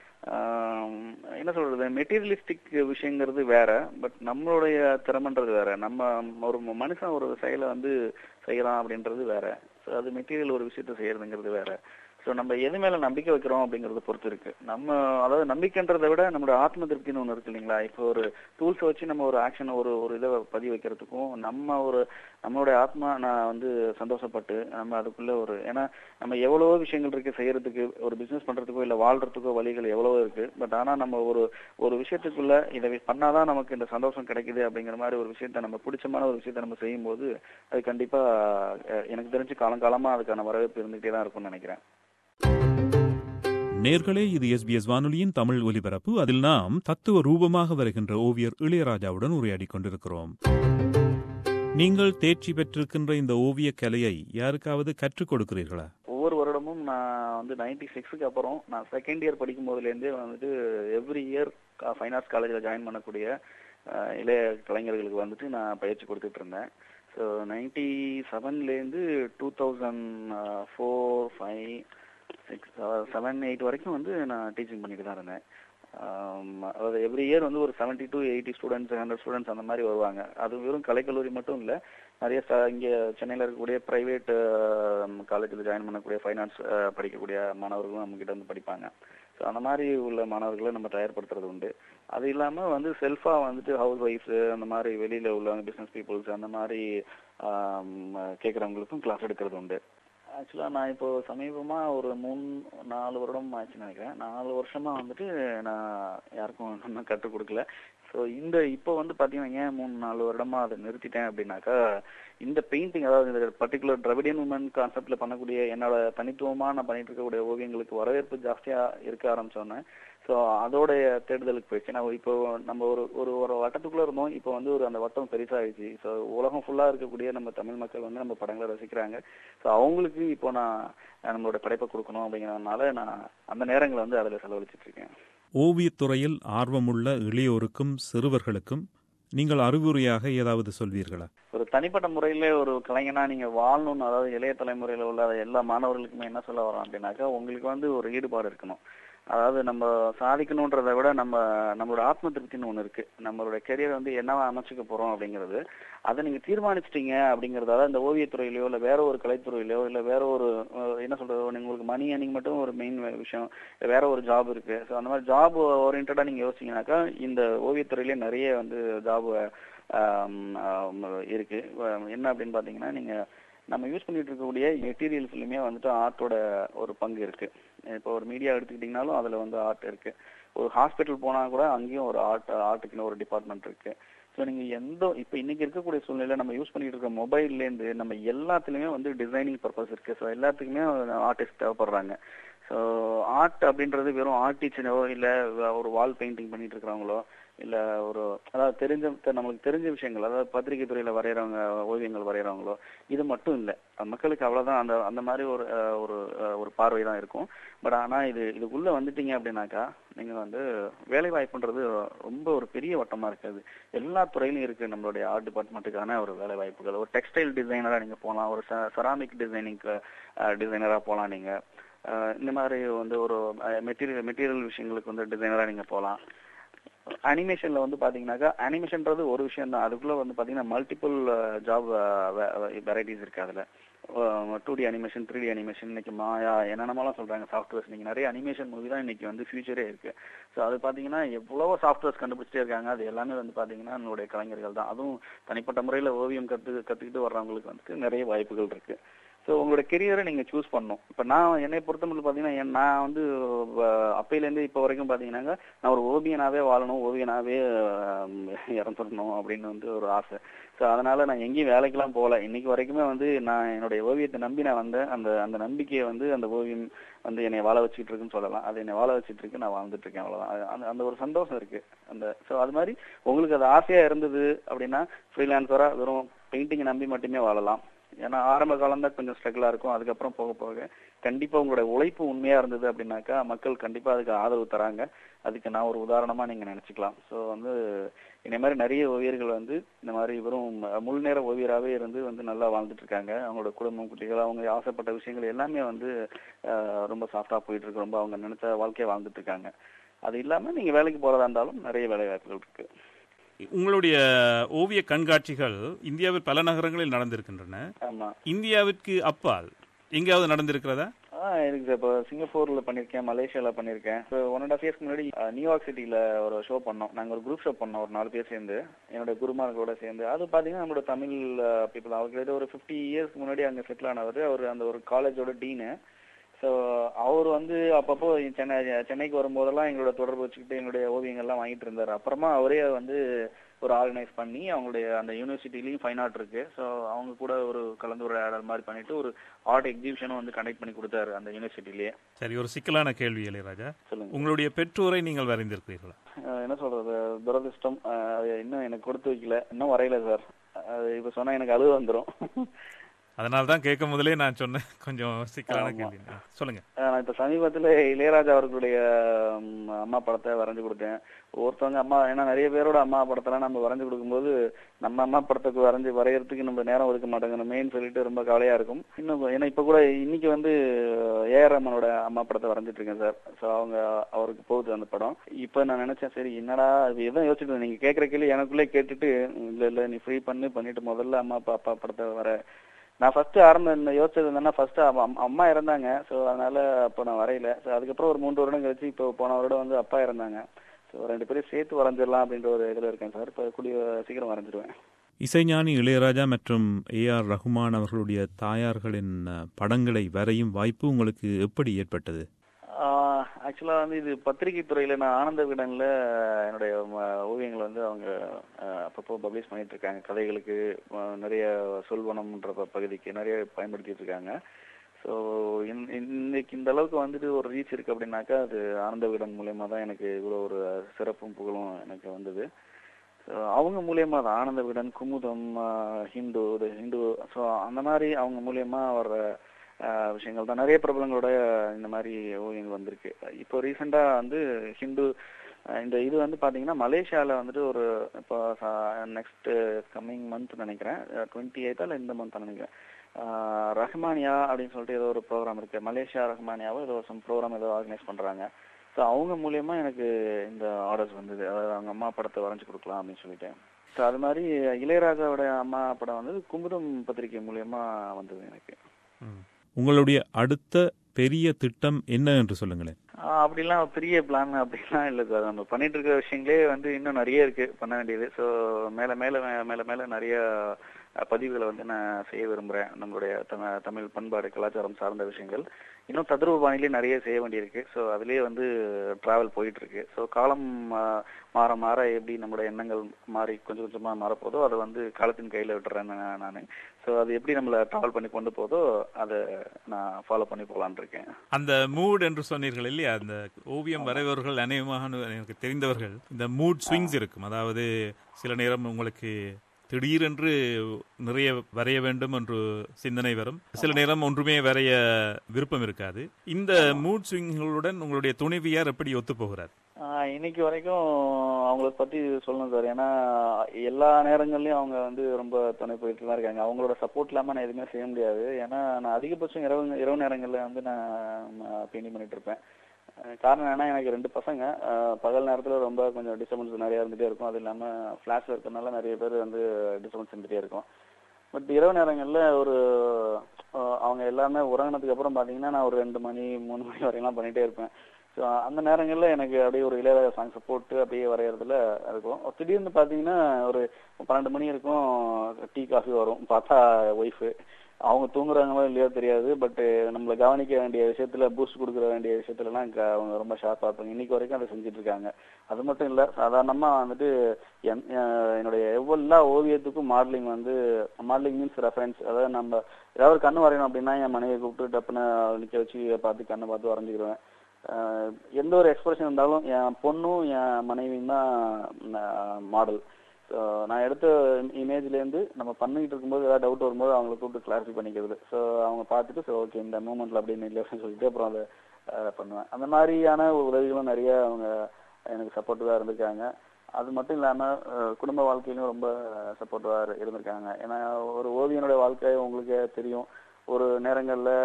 என்ன சொல்றது, மெட்டீரியலிஸ்டிக் விஷயங்கிறது வேற, பட் நம்மளுடைய திறமைன்றது வேற. நம்ம ஒரு மனுஷன் ஒரு செயலை வந்து செய்யலாம் அப்படின்றது வேற. ஸோ அது மெட்டீரியல் ஒரு விஷயத்த செய்யறதுங்கிறது வேற. ஸோ நம்ம எது மேல நம்பிக்கை வைக்கிறோம் அப்படிங்கறத பொறுத்து இருக்கு. நம்ம அதாவது நம்பிக்கைன்றதை விட நம்மளோட ஆத்ம திருப்தின்னு ஒண்ணு இருக்கு இல்லைங்களா. இப்போ ஒரு டூல்ஸை வச்சு நம்ம ஒரு ஆக்ஷன் ஒரு ஒரு இதை பதிவு வைக்கிறதுக்கும் நம்ம ஒரு நம்மளுடைய ஆத்மா நான் வந்து சந்தோஷப்பட்டு நம்ம அதுக்குள்ள ஒரு, ஏன்னா நம்ம எவ்வளவோ விஷயங்கள் இருக்கு செய்யறதுக்கு, ஒரு பிசினஸ் பண்றதுக்கோ இல்லை வாழ்றதுக்கோ வழிகள் எவ்வளவோ இருக்கு. பட் ஆனா நம்ம ஒரு ஒரு விஷயத்துக்குள்ள இதை பண்ணாதான் நமக்கு இந்த சந்தோஷம் கிடைக்குது அப்படிங்கிற மாதிரி ஒரு விஷயத்த நம்ம பிடிச்சமான ஒரு விஷயத்த நம்ம செய்யும் போது அது கண்டிப்பா எனக்கு தெரிஞ்சு காலங்காலமா அதுக்கான வரவேற்பு இருந்துகிட்டே தான் இருக்கும்னு நினைக்கிறேன். நேர்களே, இது எஸ்பிஎஸ் வானொலியின் தமிழ் ஒலிபரப்பு. அதில் நாம் தத்துவ ரூபமாக வருகின்ற ஓவியர் இளையராஜாவுடன் உரையாடி கொண்டிருக்கிறோம். நீங்கள் தேர்ச்சி பெற்றிருக்கின்ற இந்த ஓவிய கலையை யாருக்காவது கற்றுக் கொடுக்கிறீர்களா? ஒவ்வொரு வருடமும் நான் வந்து நைன்டி சிக்ஸுக்கு அப்புறம் நான் செகண்ட் இயர் படிக்கும் போதுலேருந்தே வந்துட்டு எவ்ரி இயர் ஃபைன் ஆர்ட்ஸ் காலேஜில் ஜாயின் பண்ணக்கூடிய இளைய கலைஞர்களுக்கு வந்துட்டு நான் பயிற்சி கொடுத்துட்டு இருந்தேன். ஸோ நைன்டி செவன்லேருந்து two thousand four five six seven eight வரைக்கும் வந்து நான் டீச்சிங் பண்ணிட்டு தான் இருந்தேன். அதாவது எவ்ரி இயர் வந்து ஒரு seventy to eighty students hundred students அந்த மாதிரி வருவாங்க. அது வெறும் கலைக்கல்லூரி மட்டும் இல்லை, நிறைய இங்கே சென்னையில் இருக்கக்கூடிய ப்ரைவேட் காலேஜில் ஜாயின் பண்ணக்கூடிய ஃபைன் ஆர்ட்ஸ் படிக்கக்கூடிய மாணவர்களும் நம்மகிட்ட வந்து படிப்பாங்க. ஸோ அந்த மாதிரி உள்ள மாணவர்களை நம்ம தயார்படுத்துறது உண்டு. அது இல்லாமல் வந்து செல்ஃபாக வந்துட்டு ஹவுஸ் ஒய்ஃப்ஸு அந்த மாதிரி வெளியில் உள்ளவங்க பிஸ்னஸ் பீப்புள்ஸ் அந்த மாதிரி கேட்குறவங்களுக்கும் கிளாஸ் எடுக்கிறது உண்டு. ஆக்சுவலா நான் இப்போ சமீபமா ஒரு மூணு நாலு வருடம் ஆச்சுன்னு நினைக்கிறேன். நாலு வருஷமா வந்துட்டு நான் யாருக்கும் இன்னும் கற்றுக் கொடுக்கல. ஸோ இந்த இப்போ வந்து பார்த்தீங்கன்னா ஏன் மூணு நாலு வருடமா அதை நிறுத்திட்டேன் அப்படின்னாக்கா, இந்த பெயிண்டிங், அதாவது இந்த பர்டிகுலர் திராவிடியன் உமன் கான்செப்ட்ல பண்ணக்கூடிய என்னோட தனித்துவமா நான் பண்ணிட்டு இருக்கக்கூடிய ஓவியங்களுக்கு வரவேற்பு ஜாஸ்தியா இருக்க ஆரம்பிச்சோன்னே, ஸோ அதோடைய தேடுதலுக்கு போயிடுச்சு. நான் இப்போ நம்ம ஒரு ஒரு ஒரு வட்டத்துக்குள்ள இருந்தோம், இப்போ வந்து ஒரு அந்த வட்டம் பெருசாகிடுச்சு. ஸோ உலகம் ஃபுல்லா இருக்கக்கூடிய நம்ம தமிழ் மக்கள் வந்து நம்ம படங்களை ரசிக்கிறாங்க. ஸோ அவங்களுக்கு இப்போ நான் நம்மளோட படைப்பை கொடுக்கணும் அப்படிங்கிறதுனால நான் அந்த நேரங்களை வந்து அதில் செலவழிச்சிட்டு இருக்கேன். ஓவியத்துறையில் ஆர்வமுள்ள இளையோருக்கும் சிறுவர்களுக்கும் நீங்கள் அறிவுரையாக ஏதாவது சொல்வீர்களா? ஒரு தனிப்பட்ட முறையில ஒரு கலைஞனா நீங்க வாழணும்னு, அதாவது இளைய தலைமுறையில உள்ள எல்லா மாணவர்களுக்குமே என்ன சொல்ல வரோம் அப்படின்னாக்கா, உங்களுக்கு வந்து ஒரு ஈடுபாடு இருக்கணும். அதாவது நம்ம சாதிக்கணுன்றதை விட நம்ம நம்மளோட ஆத்ம திருப்தின்னு ஒண்ணு இருக்கு. நம்மளோட கெரியர் வந்து என்னவா அமைச்சுக்க போறோம் அப்படிங்கிறது, அதை நீங்க தீர்மானிச்சிட்டீங்க அப்படிங்கறதால இந்த ஓவியத்துறையிலயோ இல்ல வேற ஒரு கலைத்துறையிலயோ இல்ல வேற ஒரு அஹ், என்ன சொல்றது, உங்களுக்கு மணி ஏர்னிங் மட்டும் ஒரு மெயின் விஷயம், இல்ல வேற ஒரு ஜாப் இருக்கு. ஸோ அந்த மாதிரி ஜாப் ஓரியன்டா நீங்க யோசிச்சீங்கன்னாக்கா இந்த ஓவியத்துறையிலே நிறைய வந்து ஜாப் இருக்கு. அஹ், என்ன அப்படின்னு பாத்தீங்கன்னா, நீங்க நம்ம யூஸ் பண்ணிட்டு இருக்கக்கூடிய மெட்டீரியல்ஸ்லயுமே வந்துட்டு ஆர்ட்டோட ஒரு பங்கு இருக்கு. இப்போ ஒரு மீடியா எடுத்துக்கிட்டீங்கனாலும் அதுல வந்து ஆர்ட் இருக்கு. ஒரு ஹாஸ்பிட்டல் போனா கூட அங்கேயும் ஒரு ஆர்ட் ஆர்ட்டுக்குன்னு ஒரு டிபார்ட்மெண்ட் இருக்கு. ஸோ நீங்க எந்த இப்போ இன்னைக்கு இருக்கக்கூடிய சூழ்நிலை நம்ம யூஸ் பண்ணிட்டு இருக்க மொபைல்ல இருந்து நம்ம எல்லாத்துலயுமே வந்து டிசைனிங் பர்பஸ் இருக்கு. ஸோ எல்லாத்துக்குமே ஆர்டிஸ்ட் தேவைப்படுறாங்க. ஸோ ஆர்ட் அப்படின்றது வெறும் ஆர்டிஸ்டோ இல்ல ஒரு வால் பெயிண்டிங் பண்ணிட்டு இருக்கிறவங்களோ இல்ல ஒரு, அதாவது தெரிஞ்ச நம்மளுக்கு தெரிஞ்ச விஷயங்கள், அதாவது பத்திரிகை துறையில வரைகிறவங்க ஓவியங்கள் வரைகிறவங்களோ இது மட்டும் இல்லை. மக்களுக்கு அவ்வளவுதான் அந்த அந்த மாதிரி ஒரு அஹ், ஒரு அஹ், ஒரு பார்வை தான் இருக்கும். பட் ஆனா இது இதுக்குள்ள வந்துட்டீங்க அப்படின்னாக்கா நீங்க வந்து வேலை வாய்ப்புன்றது ரொம்ப ஒரு பெரிய வட்டமா இருக்காது. எல்லா துறையிலும் இருக்கு நம்மளுடைய ஆர்ட் டிபார்ட்மெண்ட்டுக்கான ஒரு வேலை வாய்ப்புகள். ஒரு டெக்ஸ்டைல் டிசைனரா நீங்க போகலாம், ஒரு செராமிக் டிசைனிங்க்கு டிசைனரா போகலாம், நீங்க அஹ், இந்த மாதிரி வந்து ஒரு மெட்டீரியல் மெட்டீரியல் விஷயங்களுக்கு வந்து டிசைனரா நீங்க போகலாம். அனிமேஷன்ல வந்து பாத்தீங்கன்னாக்கா, அனிமேஷன்ன்றது ஒரு விஷயம் தான், அதுக்குள்ள வந்து பாத்தீங்கன்னா மல்டிபிள் ஜாப் வெரைட்டிஸ் இருக்கு. அதுல two D animation, three D animation, இன்னைக்கு மாயா என்னென்னமாலாம் சொல்றாங்க சாஃப்ட்வேர்ஸ். நீங்க நிறைய அனிமேஷன் மூவி தான் இன்னைக்கு வந்து ஃபியூச்சரே இருக்கு. ஸோ அது பாத்தீங்கன்னா எவ்வளவோ சாஃப்ட்வேர்ஸ் கண்டுபிடிச்சிட்டே இருக்காங்க. அது எல்லாமே வந்து பாத்தீங்கன்னா நம்மளுடைய கலைஞர்கள் தான். அதுவும் தனிப்பட்ட முறையில ஓவியம் கத்து கத்துக்கிட்டு வர்றவங்களுக்கு வந்துட்டு நிறைய வாய்ப்புகள் இருக்கு. ஸோ உங்களோட கெரியரை நீங்க சூஸ் பண்ணணும். இப்போ நான் என்னை பொறுத்தமட்டில் பார்த்தீங்கன்னா, என் நான் வந்து அஹ், அப்பையிலேருந்து இப்போ வரைக்கும் பார்த்தீங்கன்னாங்க, நான் ஒரு ஓவியனாவே வாழணும், ஓவியனாவே அஹ், இறந்துடணும் அப்படின்னு வந்து ஒரு ஆசை. ஸோ அதனால நான் எங்கேயும் வேலைக்கெல்லாம் போகல. இன்னைக்கு வரைக்குமே வந்து நான் என்னுடைய ஓவியத்தை நம்பி நான் வந்தேன். அந்த அந்த நம்பிக்கையை வந்து அந்த ஓவியம் வந்து என்னை வாழ வச்சுட்டு இருக்குன்னு சொல்லலாம். அது என்னை வாழ வச்சுட்டு இருக்கு, நான் வாழ்ந்துட்டு இருக்கேன், அவ்வளோதான். அந்த அந்த ஒரு சந்தோஷம் இருக்கு. அந்த ஸோ அது மாதிரி உங்களுக்கு அது ஆசையா இருந்தது அப்படின்னா ஃப்ரீலான்சரா வெறும் பெயிண்டிங்கை நம்பி மட்டுமே வாழலாம். ஏன்னா ஆரம்ப காலம் தான் கொஞ்சம் ஸ்ட்ரகிளா இருக்கும். அதுக்கப்புறம் போக போக கண்டிப்பா உங்களோட உழைப்பு உண்மையா இருந்தது அப்படின்னாக்கா மக்கள் கண்டிப்பா அதுக்கு ஆதரவு தராங்க. அதுக்கு நான் ஒரு உதாரணமா நீங்க நினைச்சுக்கலாம். ஸோ வந்து இந்த மாதிரி நிறைய ஓவியர்கள் வந்து இந்த மாதிரி வெறும் முழு நேர ஓவியராகவே இருந்து வந்து நல்லா வாழ்ந்துட்டு இருக்காங்க. அவங்களோட குடும்பம், குட்டிகள், அவங்க ஆசைப்பட்ட விஷயங்கள் எல்லாமே வந்து அஹ், ரொம்ப சாஃப்டா போயிட்டு இருக்கு. ரொம்ப அவங்க நினைச்ச வாழ்க்கையை வாழ்ந்துட்டு இருக்காங்க. அது இல்லாம நீங்க வேலைக்கு போறதா இருந்தாலும் நிறைய வேலை வாய்ப்புகள் இருக்கு. உங்களுடைய ஓவிய கண்காட்சிகள் இந்தியாவில் பல நகரங்களில் நடந்திருக்கின்றன. ஆமா. இந்தியாவிற்கு அப்பால் எங்கேயாவது நடந்திருக்கிறதா? ஆ இருக்கு சார். இப்போ சிங்கப்பூர்ல பண்ணிருக்கேன், மலேசியால பண்ணிருக்கேன். இப்போ ஒன் அண்ட் ஆஃப் இயர்ஸ்க்கு முன்னாடி அஹ், நியூயார்க் சிட்டில ஒரு ஷோ பண்ணோம். நாங்க ஒரு குரூப் ஷோ பண்ணோம், ஒரு நாலு பேர் சேர்ந்து, என்னோட குருமார்களோட சேர்ந்து. அது பாத்தீங்கன்னா நம்மளோட தமிழ் பீப்புள். அவருக்கு ஒரு ஃபிஃப்டி இயர்ஸ்க்கு முன்னாடி அங்க செட்டில் ஆனவர். அவர் அந்த ஒரு காலேஜோட டீனு. ஸோ அவர் வந்து அப்பப்போ சென்னை சென்னைக்கு வரும்போதெல்லாம் எங்களோட தொடர்பு வச்சுக்கிட்டு எங்களுடைய ஓவியங்கள்லாம் வாங்கிட்டு இருந்தார். அப்புறமா அவரே வந்து ஒரு ஆர்கனைஸ் பண்ணி அவங்களுடைய அந்த யூனிவர்சிட்டிலையும் ஃபைன் ஆர்ட் இருக்கு. ஸோ அவங்க கூட ஒரு கலந்துரையாடல் மாதிரி பண்ணிட்டு ஒரு ஆர்ட் எக்ஸிபிஷனும் வந்து கண்டக்ட் பண்ணி கொடுத்தாரு அந்த யூனிவர்சிட்டிலேயே. சரி, ஒரு சிக்கலான கேள்வி இளையராஜா. சொல்லுங்க. உங்களுடைய பெற்றோரை நீங்கள் வரைந்திருக்கிறீர்களா? அஹ் என்ன சொல்றது, துரதிருஷ்டம். அஹ் அது இன்னும் எனக்கு கொடுத்து வைக்கல, இன்னும் வரையல சார். அது இப்ப சொன்னா எனக்கு அழுவ வந்துடும். அதனால தான் கேட்கும் முதலே நான் சொன்னேன் கொஞ்சம் சிக்கலான கேள்வி. சொல்லுங்க. நான் இப்ப சமீபத்துல இளையராஜா அவர்களுடைய ம், அம்மா படத்தை வரைஞ்சு கொடுத்தேன். ஒருத்தவங்க அம்மா, ஏன்னா நிறைய பேரோட அம்மா படத்தெல்லாம் நம்ம வரைஞ்சு கொடுக்கும்போது நம்ம அம்மா படத்துக்கு வரைஞ்சு வரையறதுக்கு நம்ம நேரம் ஒதுக்க மாட்டேங்கிறோமேன்னு சொல்லிட்டு ரொம்ப கவலையா இருக்கும். இன்னும் ஏன்னா இப்ப கூட இன்னைக்கு வந்து ஏஆர் ரமனோட அம்மா படத்தை வரைஞ்சிட்டு இருக்கேன் சார். ஸோ அவங்க அவருக்கு போகுது அந்த படம். இப்ப நான் நினைச்சேன், சரி என்னடா இது எதுவும் யோசிச்சுட்டு, நீங்க கேட்கற கேள்வி எனக்குள்ளே கேட்டுட்டு, இல்ல இல்ல நீ ஃப்ரீ பண்ணு பண்ணிட்டு முதல்ல அம்மா அப்பா அப்பா படத்தை வர. நான் ஃபர்ஸ்ட் ஆரம்ப யோசிச்சது என்னன்னா, ஃபர்ஸ்ட் அம்மா இறந்தாங்க. ஸோ அதனால அப்போ நான் வரையில. ஸோ அதுக்கப்புறம் ஒரு மூன்று வருடம் கழிச்சு இப்போ போன வருடம் வந்து அப்பா இறந்தாங்க. ஸோ ரெண்டு பேரும் சேர்த்து வரைஞ்சிடலாம் அப்படின்ற ஒரு இதில் இருக்கேன் சார். இப்போ கூடிய சீக்கிரம் வரைஞ்சிடுவேன். இசைஞானி இளையராஜா மற்றும் ஏ ஆர் ரஹ்மான் அவர்களுடைய தாயார்களின் படங்களை வரையும் வாய்ப்பு உங்களுக்கு எப்படி ஏற்பட்டது? ஆக்சுவலாக வந்து இது பத்திரிகை துறையில் நான் ஆனந்த விகடனில் என்னுடைய ஓவியங்களை வந்து அவங்க அப்பப்போ பப்ளிஷ் பண்ணிட்டு இருக்காங்க. கதைகளுக்கு நிறைய சொல்வனம்ன்ற பகுதிக்கு நிறைய பயன்படுத்திட்டு இருக்காங்க. ஸோ இன்னைக்கு இந்த அளவுக்கு வந்துட்டு ஒரு ரீச் இருக்கு அப்படின்னாக்கா அது ஆனந்த விகடன் மூலயமா தான் எனக்கு இவ்வளோ ஒரு சிறப்பும் புகழும் எனக்கு வந்தது. ஸோ அவங்க மூலியமா தான் ஆனந்த விகடன், குமுதம், ஹிந்து ஹிந்து ஸோ அந்த மாதிரி அவங்க மூலியமா வர்ற விஷயங்கள் தான். நிறைய பிரபலங்களோட இந்த மாதிரி ஓவியங்கள் வந்திருக்கு. இப்போ ரீசெண்டாக வந்து ஹிந்து இந்த இது வந்து பார்த்தீங்கன்னா மலேசியாவில் வந்துட்டு ஒரு இப்போ நெக்ஸ்ட் கம்மிங் மந்த் நினைக்கிறேன், டுவெண்ட்டி எயித்தா இல்லை இந்த மந்த் நினைக்கிறேன், ரஹ்மானியா அப்படின்னு சொல்லிட்டு ஏதோ ஒரு ப்ரோக்ராம் இருக்கு. மலேசியா ரஹ்மானியாவோ ஏதோ சம் ப்ரோக்ராம் ஏதோ ஆர்கனைஸ் பண்ணுறாங்க. ஸோ அவங்க மூலியமா எனக்கு இந்த ஆர்டர்ஸ் வந்தது. அதாவது அவங்க அம்மா படத்தை வரைஞ்சி கொடுக்கலாம் அப்படின்னு சொல்லிட்டு. ஸோ அது மாதிரி இளையராஜாவோட அம்மா படம் வந்து குமுதம் பத்திரிகை மூலியமா வந்தது எனக்கு. உங்களுடைய அடுத்த பெரிய திட்டம் என்ன என்று சொல்லுங்களேன். அப்படிலாம் பெரிய பிளான் அப்படிலாம் இல்லை சார். நம்ம பண்ணிட்டு இருக்கிற விஷயங்களே வந்து இன்னும் நிறைய இருக்கு பண்ண வேண்டியது. ஸோ மேல மேல மேல மேல நிறைய பதிவுகளை வந்து நான் செய்ய விரும்புகிறேன். நம்மளுடைய தமிழ் தமிழ் பண்பாடு கலாச்சாரம் சார்ந்த விஷயங்கள் இன்னும் தத்ரூப பாணியிலே நிறைய செய்ய வேண்டியிருக்கு. ஸோ அதுலேயே வந்து ட்ராவல் போயிட்டு இருக்கு. ஸோ காலம் மாற மாற எப்படி நம்மளோட எண்ணங்கள் மாறி கொஞ்சம் கொஞ்சமாக மாறப்போதோ அதை வந்து காலத்தின் கையில் விட்டுறேன் நான். ஸோ அது எப்படி நம்மளை ட்ராவல் பண்ணி கொண்டு போதோ அதை நான் ஃபாலோ பண்ணி போகலான் இருக்கேன். அந்த மூட் என்று சொன்னீர்கள் இல்லையா, அந்த ஓவியம் வரைபவர்கள் அநேகமாக எனக்கு தெரிந்தவர்கள் இந்த மூட் ஸ்விங்ஸ் இருக்கும். அதாவது சில நேரம் உங்களுக்கு திடீரென்று நிறைய வரைய வேண்டும் என்று சிந்தனை வரும், சில நேரம் ஒன்றுமே வரைய விருப்பம் இருக்காது. இந்த மூட் ஸ்விங்களுடன் உங்களுடைய துணைவியார் எப்படி ஒத்து போகிறார்? இன்னைக்கு வரைக்கும் அவங்கள பத்தி சொல்லணும் சார். ஏன்னா எல்லா நேரங்கள்லயும் அவங்க வந்து ரொம்ப துணை போயிட்டு தான் இருக்காங்க. அவங்களோட சப்போர்ட் இல்லாம நான் எதுவுமே செய்ய முடியாது. ஏன்னா நான் அதிகபட்சம் இரவு இரவு நேரங்கள்ல வந்து நான் பெயிண்டிங் பண்ணிட்டு இருப்பேன். காரணம் என்னன்னா எனக்கு ரெண்டு பசங்க. பகல் நேரத்தில் ரொம்ப கொஞ்சம் டிஸ்டர்பன்ஸ் நிறைய இருந்துகிட்டே இருக்கும். அது இல்லாமல் ஃப்ளாஷில் இருக்கிறதுனால நிறைய பேர் வந்து டிஸ்டர்பன்ஸ் இருந்துகிட்டே இருக்கும். பட் இரவு நேரங்களில் ஒரு அவங்க எல்லாமே உறங்கினதுக்கு அப்புறம் பார்த்தீங்கன்னா நான் ஒரு ரெண்டு மணி மூணு மணி வரையெல்லாம் பண்ணிகிட்டே இருப்பேன். ஸோ அந்த நேரங்களில் எனக்கு அப்படியே ஒரு இளையராஜா சாங்ஸை போட்டு அப்படியே வரைகிறதுல இருக்கும். திடீர்னு பார்த்தீங்கன்னா ஒரு பன்னெண்டு மணி இருக்கும், டீ காஃபி வரும். பார்த்தா ஒய்ஃபு அவங்க தூங்குறாங்களோ இல்லையோ தெரியாது, பட்டு நம்மளை கவனிக்க வேண்டிய விஷயத்துல பூஸ்ட் கொடுக்குற வேண்டிய விஷயத்துலலாம் அவங்க ரொம்ப ஷார்ப்பாக இருப்பாங்க. இன்னைக்கு வரைக்கும் அதை செஞ்சுட்டு இருக்காங்க. அது மட்டும் இல்லை, சாதாரணமாக வந்துட்டு என் என்னுடைய எல்லா ஓவியத்துக்கும் மாடலிங் வந்து மாடலிங் மீன்ஸ் ரெஃபரன்ஸ். அதாவது நம்ம ஏதாவது கண்ணு வரையணும் அப்படின்னா என் மனைவியை கூப்பிட்டு டப்புன்னு நிற்க வச்சு பார்த்து கண்ணை பார்த்து வரைஞ்சிக்கிடுவேன். எந்த ஒரு எக்ஸ்பிரஷன் இருந்தாலும் என் பொண்ணும் என் மனைவியும் தான் மாடல். ஸோ நான் எடுத்த இமேஜ்லேருந்து நம்ம பண்ணிக்கிட்டு இருக்கும்போது ஏதாவது டவுட் வரும்போது அவங்களை கூப்பிட்டு கிளாரிஃபை பண்ணிக்கிறது. ஸோ அவங்க பார்த்துட்டு ஸோ ஓகே இந்த மூமெண்ட்டில் அப்படின்னு இல்லை அப்படின்னு சொல்லிட்டு அப்புறம் அதை பண்ணுவேன். அந்த மாதிரியான உதவிகளும் நிறைய அவங்க எனக்கு சப்போர்ட்டிவாக இருந்திருக்காங்க. அது மட்டும் இல்லாமல் குடும்ப வாழ்க்கையிலும் ரொம்ப சப்போர்ட்டிவாக இருந்திருக்காங்க. ஏன்னா ஒரு ஓவியனுடைய வாழ்க்கை உங்களுக்கு தெரியும். ஒரு நேரங்களில்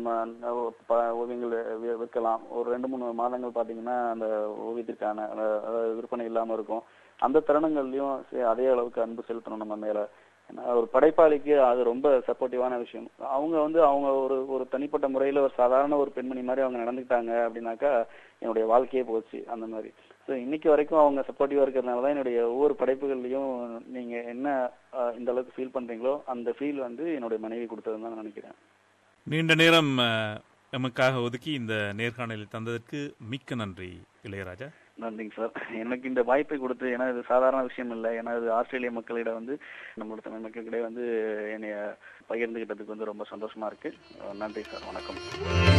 ஓவியங்கள் விற்கலாம். ஒரு ரெண்டு மூணு மாதங்கள் பார்த்தீங்கன்னா அந்த ஓவியத்திற்கான விற்பனை இல்லாமல் இருக்கும். அந்த தருணங்கள்லையும் அதே அளவுக்கு அன்பு செலுத்தணும் நம்ம மேல. ஏன்னா ஒரு படைப்பாளிக்கு அது ரொம்ப சப்போர்ட்டிவான விஷயம். அவங்க வந்து அவங்க ஒரு ஒரு தனிப்பட்ட முறையில ஒரு சாதாரண ஒரு பெண்மணி மாதிரி அவங்க நடந்துக்கிட்டாங்க அப்படின்னாக்கா என்னுடைய வாழ்க்கையே போச்சு அந்த மாதிரி. ஸோ இன்னைக்கு வரைக்கும் அவங்க சப்போர்ட்டிவா இருக்கிறதுனால தான் என்னுடைய ஒவ்வொரு படைப்புகள்லையும் நீங்க என்ன இந்த அளவுக்கு ஃபீல் பண்றீங்களோ அந்த ஃபீல் வந்து என்னுடைய மனைவி கொடுத்ததுன்னு தான் நான் நினைக்கிறேன். நீண்ட நேரம் நமக்காக ஒதுக்கி இந்த நேர்காணலில் தந்ததற்கு மிக்க நன்றி இளையராஜா. நன்றிங்க சார். எனக்கு இந்த வாய்ப்பை கொடுத்து, ஏன்னா இது சாதாரண விஷயம் இல்லை. ஏன்னா இது ஆஸ்திரேலிய மக்களிடம் வந்து நம்மளோட தமிழ் மக்களிடையே வந்து என்னைய பகிர்ந்துகிட்டதுக்கு வந்து ரொம்ப சந்தோஷமா இருக்கு. நன்றி சார். வணக்கம்.